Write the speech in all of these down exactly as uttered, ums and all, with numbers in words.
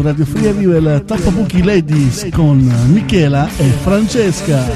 Radio Free arriva il Tappabuchi Ladies con Michela e Francesca.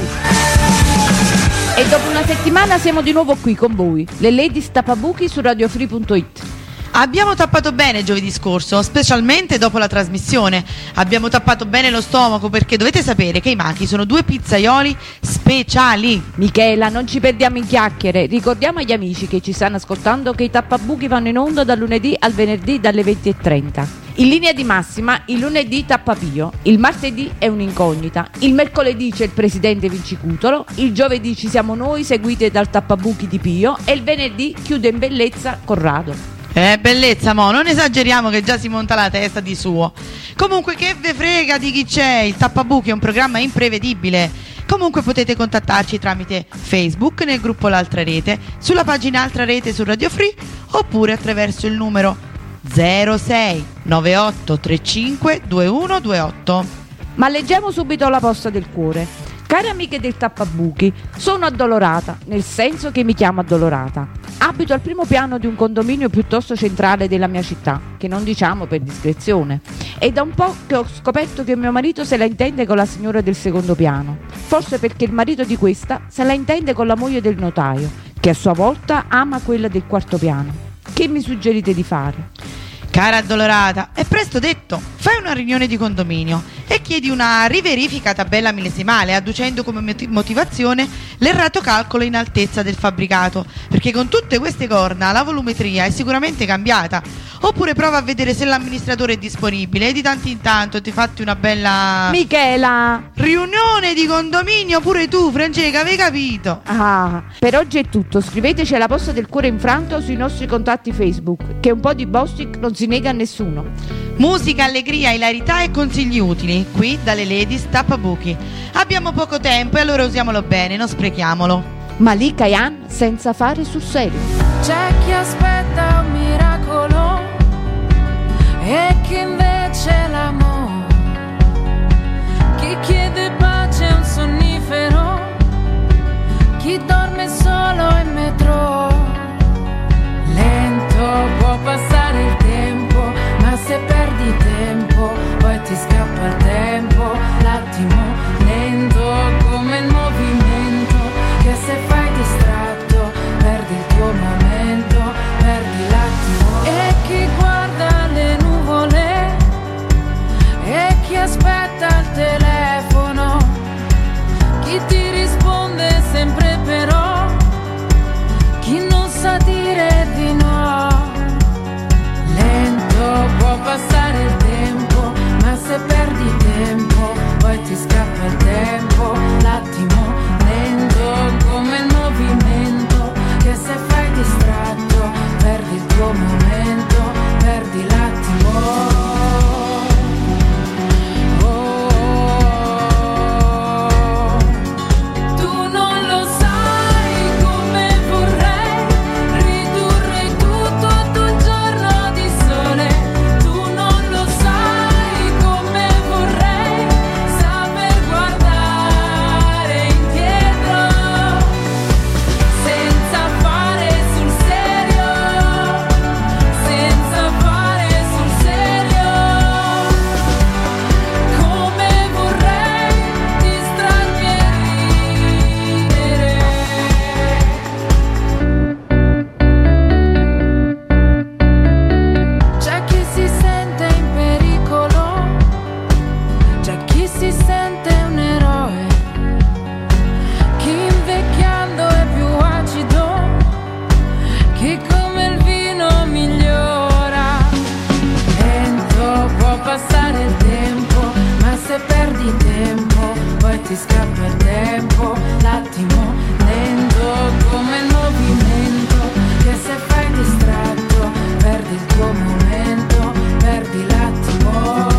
E dopo una settimana siamo di nuovo qui con voi, le Ladies Tappabuchi su radiofree punto it. Abbiamo tappato bene giovedì scorso, specialmente dopo la trasmissione. Abbiamo tappato bene lo stomaco perché dovete sapere che i Machi sono due pizzaioli speciali. Michela, non ci perdiamo in chiacchiere. Ricordiamo agli amici che ci stanno ascoltando che i Tappabuchi vanno in onda dal lunedì al venerdì dalle venti e trenta. In linea di massima, il lunedì tappa Pio, il martedì è un'incognita, il mercoledì c'è il presidente Vincicutolo, il giovedì ci siamo noi seguite dal Tappabuchi di Pio e il venerdì chiude in bellezza Corrado. Eh, bellezza, mo, non esageriamo che già si monta la testa di suo. Comunque, che ve frega di chi c'è? Il Tappabuchi è un programma imprevedibile. Comunque potete contattarci tramite Facebook nel gruppo L'Altra Rete, sulla pagina Altra Rete su Radio Free oppure attraverso il numero zero sei nove otto tre cinque due uno due otto. Ma leggiamo subito la posta del cuore. Cari amiche del Tappabuchi, sono addolorata, nel senso che mi chiamo addolorata. Abito al primo piano di un condominio piuttosto centrale della mia città, che non diciamo per discrezione. È da un po' che ho scoperto che mio marito se la intende con la signora del secondo piano. Forse perché il marito di questa se la intende con la moglie del notaio, che a sua volta ama quella del quarto piano. Che mi suggerite di fare? Cara addolorata, è presto detto. Fai una riunione di condominio e chiedi una riverifica tabella millesimale, adducendo come motivazione l'errato calcolo in altezza del fabbricato, perché con tutte queste corna la volumetria è sicuramente cambiata. Oppure prova a vedere se l'amministratore è disponibile e di tanto in tanto ti fatti una bella Michela, riunione di condominio pure tu, Francesca, avevi capito? Ah, per oggi è tutto. Scriveteci alla posta del cuore infranto sui nostri contatti Facebook, che un po' di Bostic non si nega a nessuno. Musica, allegria, ilarità e consigli utili, qui dalle Ladies Tappabuchi. Abbiamo poco tempo e allora usiamolo bene, non sprechiamolo. Malika Yan senza fare sul serio. C'è chi aspetta un miracolo e chi invece l'amore, chi chiede pace a un sonnifero, chi dorme solo in metro. Lento può passare il tempo, ma se perdi tempo poi ti scappa il tempo. L'attimo lento come il movimento, che se fai distratto perdi il tuo momento, perdi l'attimo. E chi guarda le nuvole e chi aspetta il telefono, chi ti risponde sempre però, chi non sa dire di no. Lento può passare il tempo, ma se perdi tempo poi ti scappa il tempo. L'attimo lento come il movimento, che se fai distratto perdi il tuo momento, perdi l'attimo. Ti scappa il tempo, l'attimo lento come il movimento, che se fai distratto perdi il tuo momento, perdi l'attimo.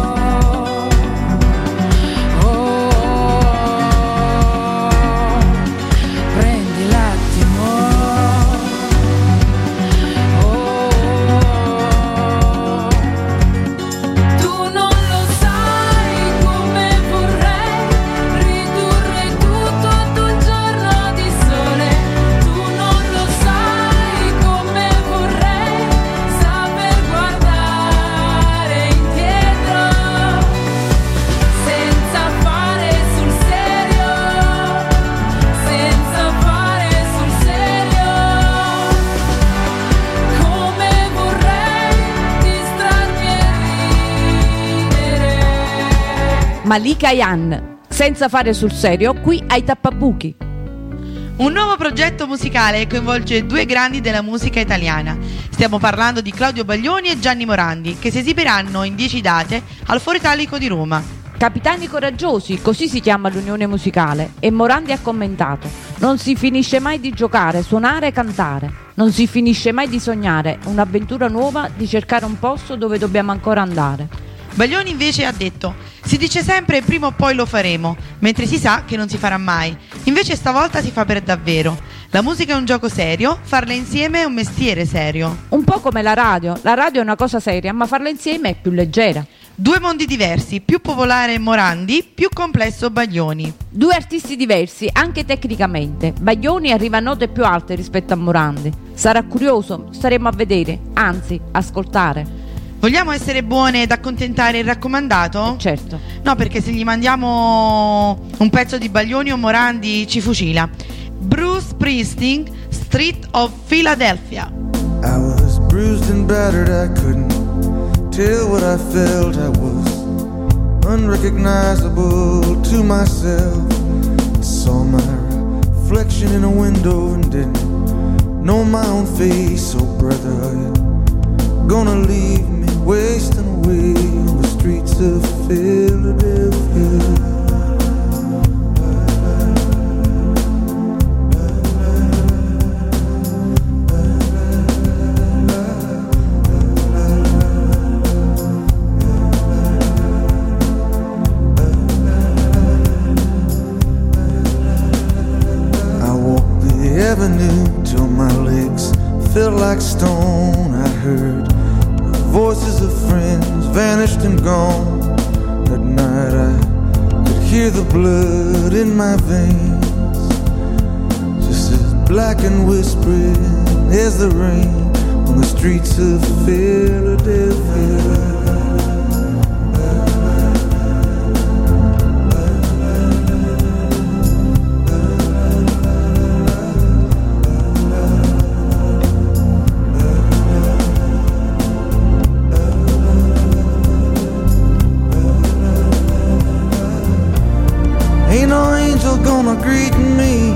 Tu non Malika Yan. Senza fare sul serio, qui ai Tappabuchi. Un nuovo progetto musicale che coinvolge due grandi della musica italiana. Stiamo parlando di Claudio Baglioni e Gianni Morandi, che si esibiranno in dieci date al Foro Italico di Roma. Capitani coraggiosi, così si chiama l'unione musicale, e Morandi ha commentato: non si finisce mai di giocare, suonare e cantare, non si finisce mai di sognare, un'avventura nuova, di cercare un posto dove dobbiamo ancora andare. Baglioni invece ha detto: si dice sempre prima o poi lo faremo, mentre si sa che non si farà mai. Invece stavolta si fa per davvero. La musica è un gioco serio, farla insieme è un mestiere serio. Un po' come la radio, la radio è una cosa seria, ma farla insieme è più leggera. Due mondi diversi, più popolare Morandi, più complesso Baglioni. Due artisti diversi, anche tecnicamente. Baglioni arriva a note più alte rispetto a Morandi. Sarà curioso, staremo a vedere, anzi, ascoltare. Vogliamo essere buone ed accontentare il raccomandato? Certo. No, perché se gli mandiamo un pezzo di Baglioni o Morandi ci fucila. Bruce Springsteen, Street of Philadelphia. I was bruised and battered, I couldn't tell what I felt. I was unrecognizable to myself. I saw my reflection in a window and didn't know my own face. Oh brother, are you gonna leave me wasting away on the streets of Philadelphia? I walked the avenue till my legs felt like stone. I heard voices of friends vanished and gone. That night I could hear the blood in my veins, just as black and whispering as the rain on the streets of Philadelphia. Ain't no angel gonna greet me.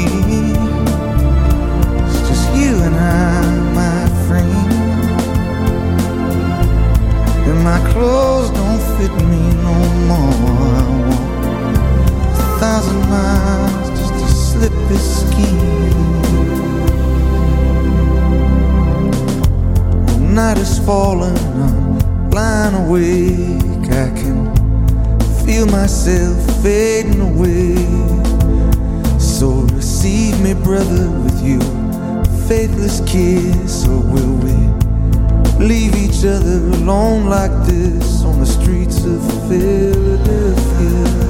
It's just you and I, my friend. And my clothes don't fit me no more. I walk a thousand miles just to slip this skin. The night is falling, I'm lying awake. I can feel myself fading away. So receive me, brother, with your faithless kiss. Or will we leave each other alone like this on the streets of Philadelphia?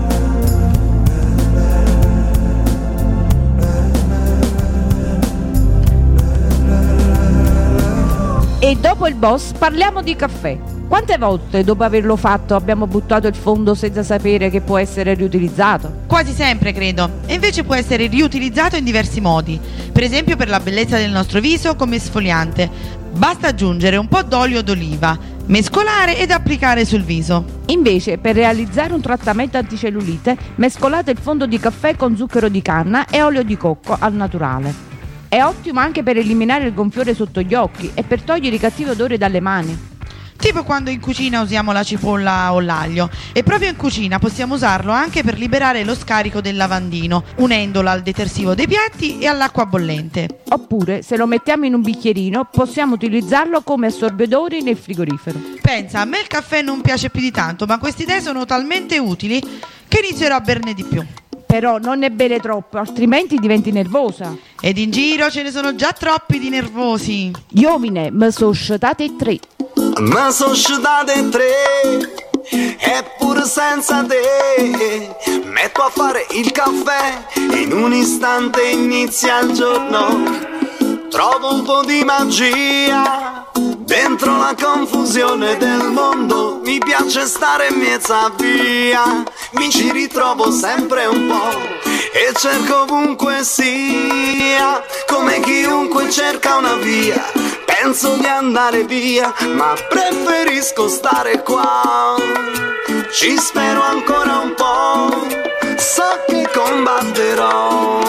E dopo il boss parliamo di caffè. Quante volte dopo averlo fatto abbiamo buttato il fondo senza sapere che può essere riutilizzato? Quasi sempre, credo. E invece può essere riutilizzato in diversi modi. Per esempio per la bellezza del nostro viso come esfoliante. Basta aggiungere un po' d'olio d'oliva, mescolare ed applicare sul viso. Invece, per realizzare un trattamento anticellulite, mescolate il fondo di caffè con zucchero di canna e olio di cocco al naturale. È ottimo anche per eliminare il gonfiore sotto gli occhi e per togliere i cattivi odori dalle mani. Tipo quando in cucina usiamo la cipolla o l'aglio. E proprio in cucina possiamo usarlo anche per liberare lo scarico del lavandino, unendolo al detersivo dei piatti e all'acqua bollente. Oppure, se lo mettiamo in un bicchierino, possiamo utilizzarlo come assorbidore nel frigorifero. Pensa, a me il caffè non piace più di tanto, ma queste idee sono talmente utili che inizierò a berne di più. Però non ne bere troppo, altrimenti diventi nervosa. Ed in giro ce ne sono già troppi di nervosi. Iovine, me so scetate tre. Ma sono scetate tre, eppure senza te metto a fare il caffè, in un istante inizia il giorno. Trovo un po' di magia dentro la confusione del mondo. Mi piace stare in mezzo a via, mi ci ritrovo sempre un po' e cerco ovunque sia, come chiunque cerca una via. penso di andare via, ma preferisco stare qua. Ci spero ancora un po', so che combatterò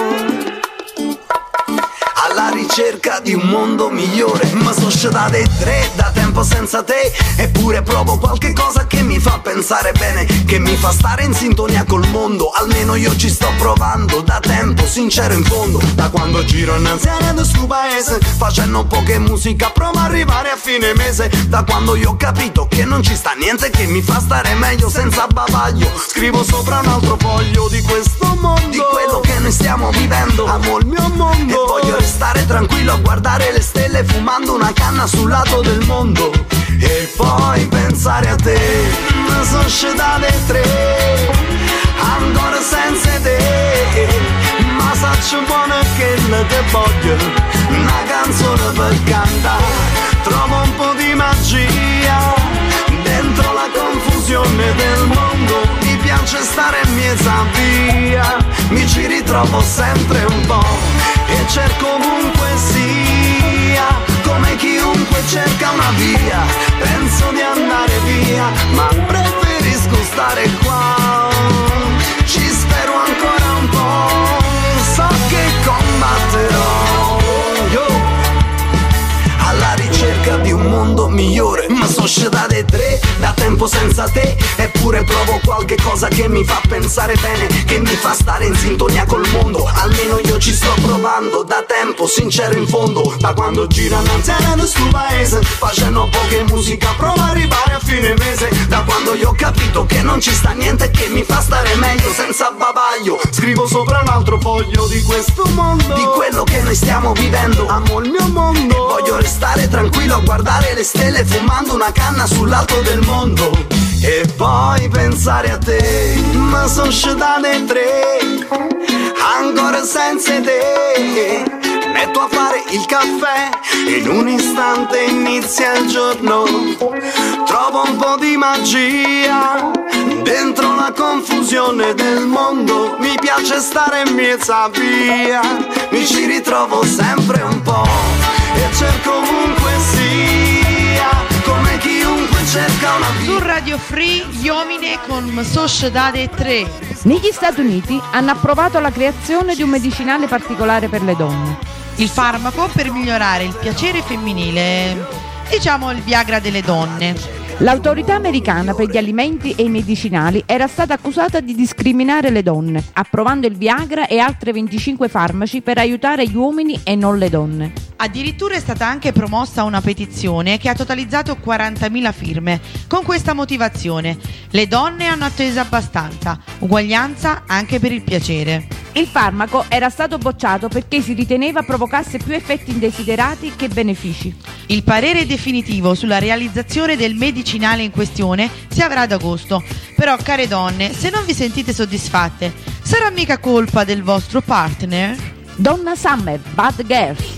alla ricerca di un mondo migliore. Ma sono uscita dei tre da tempo senza te, eppure provo qualche cosa che mi fa pensare bene, che mi fa stare in sintonia col mondo. Almeno io ci sto provando da tempo, sincero in fondo. Da quando giro innanzi a sto paese, facendo poche musica, provo a arrivare a fine mese. Da quando io ho capito che non ci sta niente che mi fa stare meglio senza bavaglio, scrivo sopra un altro foglio di questo mondo, di quello che noi stiamo vivendo. Amo il mio mondo e voglio restare tranquillo a guardare le stelle fumando una canna sul lato del mondo. E poi pensare a te, ma sono uscita dei tre, ancora senza te, ma saccio buono che ne te voglio una canzone per cantare. Trovo un po' di magia dentro la confusione del mondo, mi piace stare in mezzo a via, mi ci ritrovo sempre un po' e cerco ovunque sia, come chiunque cerca una via. Penso di andare via, ma preferisco stare qua. Ci spero ancora un po', so che combatterò io alla ricerca di un mondo migliore. Ma sono uscita dei tre da tempo senza te, eppure provo qualche cosa che mi fa pensare bene, che mi fa stare in sintonia col mondo. Almeno io ci sto provando da tempo, sincero in fondo. Da quando giro innanzi a sto paese, facendo poche musica, provo a arrivare a fine mese. Da quando io ho capito che non ci sta niente che mi fa stare meglio senza bavaglio, scrivo sopra un altro foglio di questo mondo, di quello che noi stiamo vivendo. Amo il mio mondo e voglio restare tranquillo a guardare le stelle fumando una canna sull'alto del mondo. E poi pensare a te, ma sono uscita dei tre, ancora senza te. Metto a fare il caffè, in un istante inizia il giorno. Trovo un po' di magia dentro la confusione del mondo, mi piace stare in mezzo a via, mi ci ritrovo sempre un po' e cerco ovunque sia, come chiunque cerca una via. Su Radio Free, Iomine con Sociedade tre. Negli Stati Uniti hanno approvato la creazione di un medicinale particolare per le donne. Il farmaco per migliorare il piacere femminile, diciamo il Viagra delle donne. L'autorità americana per gli alimenti e i medicinali era stata accusata di discriminare le donne, approvando il Viagra e altri venticinque farmaci per aiutare gli uomini e non le donne. Addirittura è stata anche promossa una petizione che ha totalizzato quarantamila firme con questa motivazione: le donne hanno atteso abbastanza, uguaglianza anche per il piacere. Il farmaco era stato bocciato perché si riteneva provocasse più effetti indesiderati che benefici. Il parere definitivo sulla realizzazione del medicinale in questione si avrà ad agosto. Però, care donne, se non vi sentite soddisfatte, sarà mica colpa del vostro partner? Donna Summer, Bad Girls.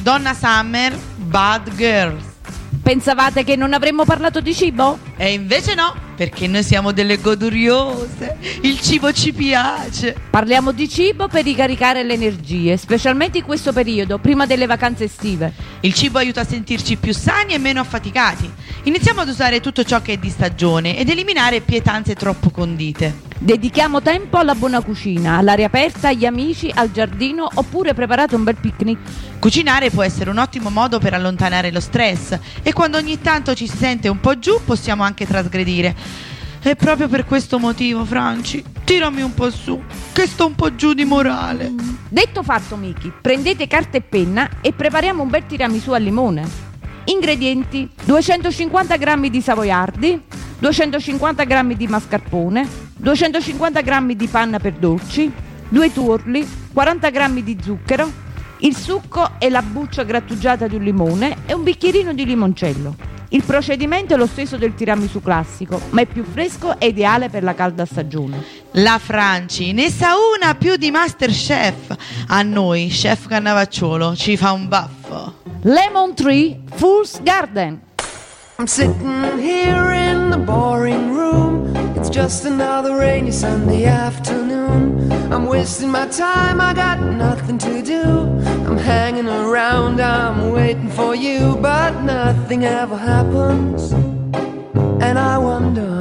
Donna Summer, Bad Girls. Pensavate che non avremmo parlato di cibo? E invece no, perché noi siamo delle goduriose. Il cibo ci piace. Parliamo di cibo per ricaricare le energie, specialmente in questo periodo, prima delle vacanze estive. Il cibo aiuta a sentirci più sani e meno affaticati. Iniziamo ad usare tutto ciò che è di stagione ed eliminare pietanze troppo condite. Dedichiamo tempo alla buona cucina, all'aria aperta, agli amici, al giardino, oppure preparate un bel picnic. Cucinare può essere un ottimo modo per allontanare lo stress e quando ogni tanto ci si sente un po' giù possiamo anche trasgredire. E proprio per questo motivo, Franci, tirami un po' su, che sto un po' giù di morale. Detto fatto, Miki, prendete carta e penna e prepariamo un bel tiramisù al limone. Ingredienti: duecentocinquanta grammi di savoiardi, duecentocinquanta grammi di mascarpone, duecentocinquanta grammi di panna per dolci, due tuorli, quaranta grammi di zucchero, il succo e la buccia grattugiata di un limone e un bicchierino di limoncello. Il procedimento è lo stesso del tiramisù classico, ma è più fresco e ideale per la calda stagione. La Franci ne sa una più di Masterchef. A noi, chef Cannavacciolo, ci fa un baffo. Lemon Tree Fool's Garden. I'm sitting here in the boring room. It's just another rainy Sunday afternoon. I'm wasting my time, I got nothing to do. I'm hanging around, I'm waiting for you, but nothing ever happens. And I wonder,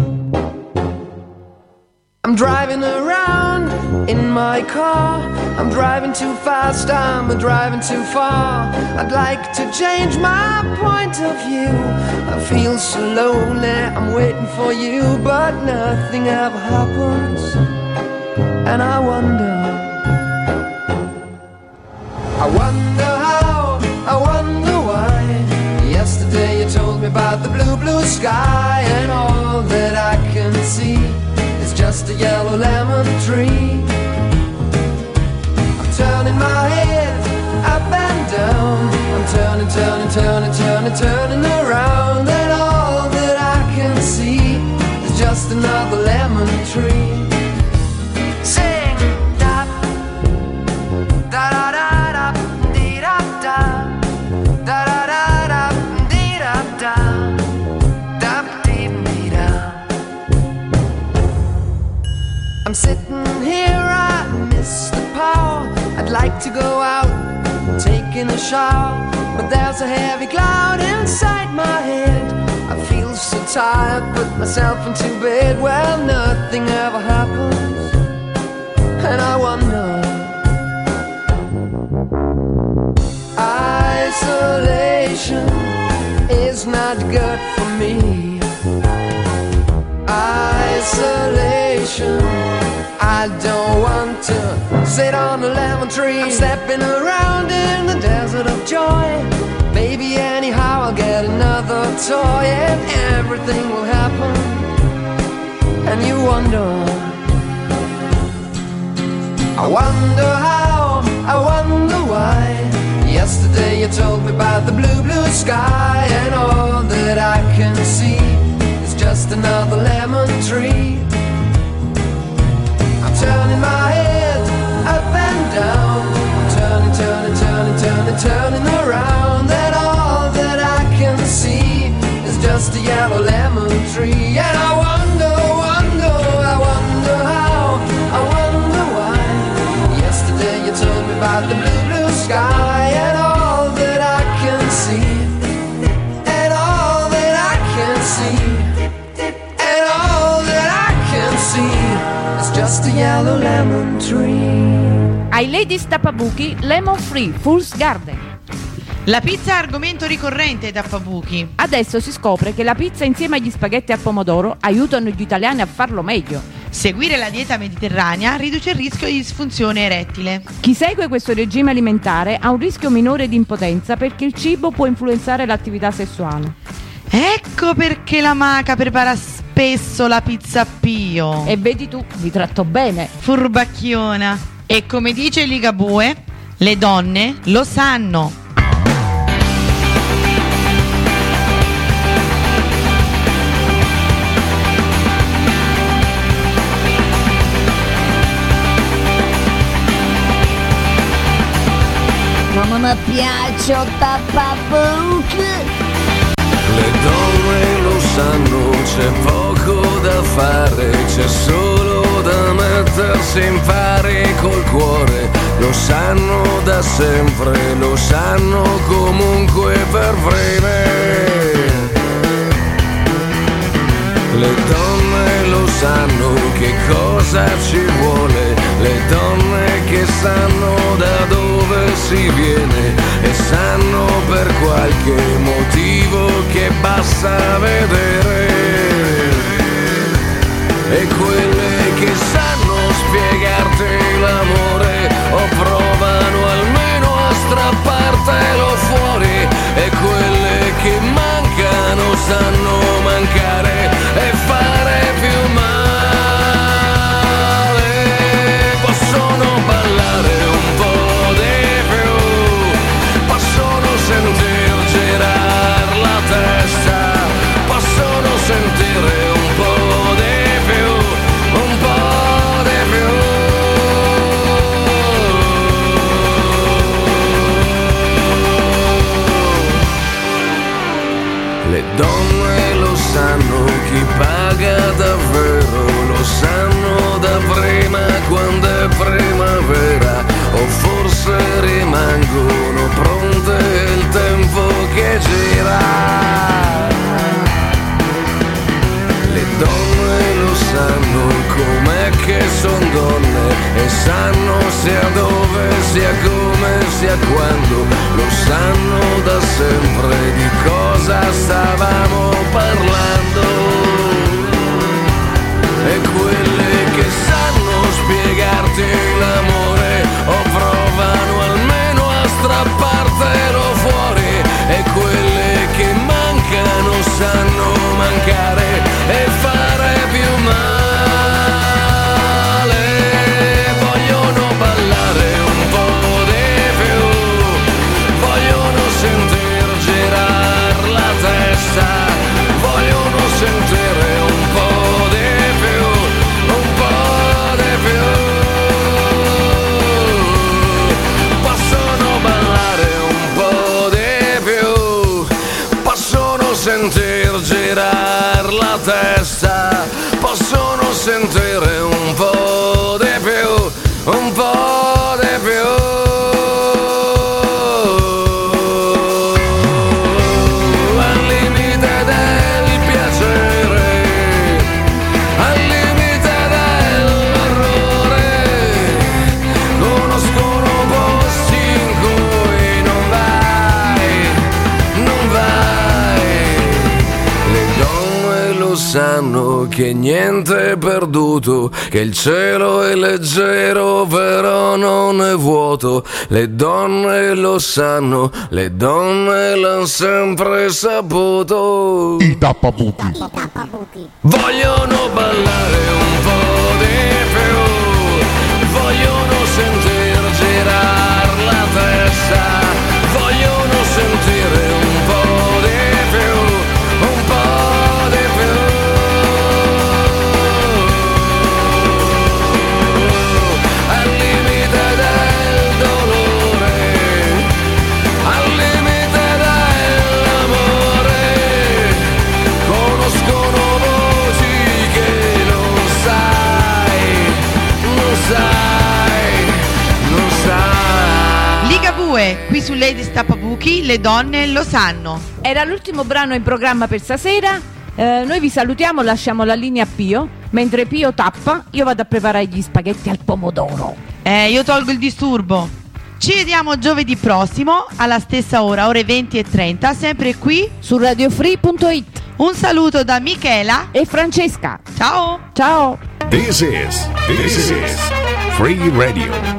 I'm driving around in my car. I'm driving too fast, I'm driving too far. I'd like to change my point of view. I feel so lonely, I'm waiting for you, but nothing ever happens. And I wonder, I wonder how, I wonder why. Yesterday you told me about the blue, blue sky, and all that I can see is just a yellow lemon tree. I'm turning my head up and down. I'm turning, turning, turning, turning, turning around, and all that I can see is just another lemon tree. Sing da da da da da dee da da da da da da dee da da da dee dee da. I'm sitting here, I miss the power. I'd like to go out, taking a shower, but there's a heavy cloud inside my head. I feel so tired, put myself into bed. Well, nothing ever happens, and I wonder, isolation is not good for me. Isolation, I don't want to sit on a lemon tree. I'm stepping around in the desert of joy. Maybe anyhow I'll get another toy, and everything will happen. And you wonder, I wonder how, I wonder why. Yesterday you told me about the blue, blue sky, and all that I can see is just another lemon tree. I'm turning my head up and down. I'm turning, turning, turning, turning, turning around, and all that I can see is just a yellow lemon tree. And I wonder, wonder, I wonder how, I wonder why. Yesterday you told me about the blue, blue sky, and all that I can see, and all that I can see, and all that I can see is just a yellow lemon tree. Ai Ladies Tappabuchi Lemon Free Fool's Garden. La pizza è argomento ricorrente ai Tappabuchi. Adesso si scopre che la pizza insieme agli spaghetti al pomodoro aiutano gli italiani a farlo meglio. Seguire la dieta mediterranea riduce il rischio di disfunzione erettile. Chi segue questo regime alimentare ha un rischio minore di impotenza perché il cibo può influenzare l'attività sessuale. Ecco perché la Maca prepara spesso la pizza a Pio. E vedi tu, vi tratto bene. Furbacchiona. E come dice Ligabue, le donne lo sanno. Ma non mi piaccio tappabuchi. Le donne lo sanno, c'è poco da fare, c'è solo da mettersi in pari col cuore. Lo sanno da sempre, lo sanno comunque per prime. Le donne lo sanno che cosa ci vuole, le donne che sanno da dove si viene e sanno per qualche motivo che basta vedere. E quelle che sanno spiegarti l'amore o provano almeno a strappartelo fuori, e quelle che mancano sanno mancare e fare più male. Possono ballare un po' di più, possono sentir girar la testa, possono sentire un po' di più, un po' di più. Le donne lo sanno, chi paga davvero, lo sanno da prima quando è primavera, o forse rimangono pronte il tempo che gira. Le donne lo sanno com'è che son donne e sanno sia dove, sia come, sia quando, lo sanno da sempre di cosa stavamo parlando. E quelle che sanno spiegarti l'amore o provano almeno a strappartelo fuori, e quelle che mancano sanno mancare e fare più male. Vogliono ballare un po' di più, vogliono sentir girar la testa, vogliono sentire un po' di più, un po' di più. Possono ballare un po' di più, possono sentir girar la testa, possono sentire un po' di più, un po' di più. Al limite del piacere, al limite dell'orrore, conoscono posti in cui non vai, non vai. Le donne lo sanno che niente è perduto, che il cielo è leggero però non è vuoto. Le donne lo sanno, le donne l'hanno sempre saputo. I tappabuchi. Vogliono ballare un po' di più, vogliono sentir girar la testa, vogliono sentire un po' di più, un po' di più. Al limite del dolore, al limite dell'amore, conoscono voci che non sai, non sai, non sai. Ligabue, qui su Ladies Tappabuchi, le donne lo sanno. Era l'ultimo brano in programma per stasera. Eh, noi vi salutiamo, lasciamo la linea a Pio. Mentre Pio tappa, io vado a preparare gli spaghetti al pomodoro. Eh, io tolgo il disturbo. Ci vediamo giovedì prossimo alla stessa ora, ore venti e trenta, sempre qui su radiofree punto it. Un saluto da Michela e Francesca. Ciao. Ciao. This is, this is Free Radio.